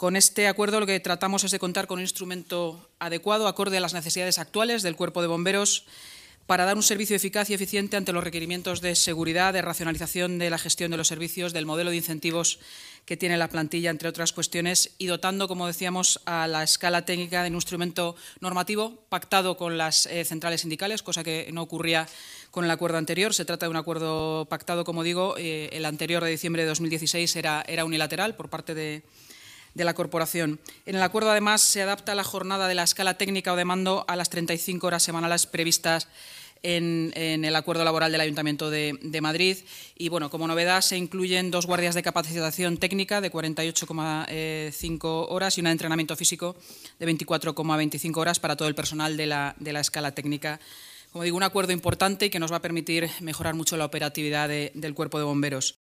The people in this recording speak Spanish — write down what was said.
Con este acuerdo lo que tratamos es de contar con un instrumento adecuado, acorde a las necesidades actuales del Cuerpo de Bomberos, para dar un servicio eficaz y eficiente ante los requerimientos de seguridad, de racionalización de la gestión de los servicios, del modelo de incentivos que tiene la plantilla, entre otras cuestiones, y dotando, como decíamos, a la escala técnica de un instrumento normativo pactado con las centrales sindicales, cosa que no ocurría con el acuerdo anterior. Se trata de un acuerdo pactado, como digo, el anterior de diciembre de 2016 era unilateral por parte de la corporación. En el acuerdo, además, se adapta la jornada de la escala técnica o de mando a las 35 horas semanales previstas en el acuerdo laboral del Ayuntamiento de Madrid. Y, bueno, como novedad, se incluyen 2 guardias de capacitación técnica de 48,5 horas y una de entrenamiento físico de 24,25 horas para todo el personal de la escala técnica. Como digo, un acuerdo importante y que nos va a permitir mejorar mucho la operatividad del Cuerpo de Bomberos.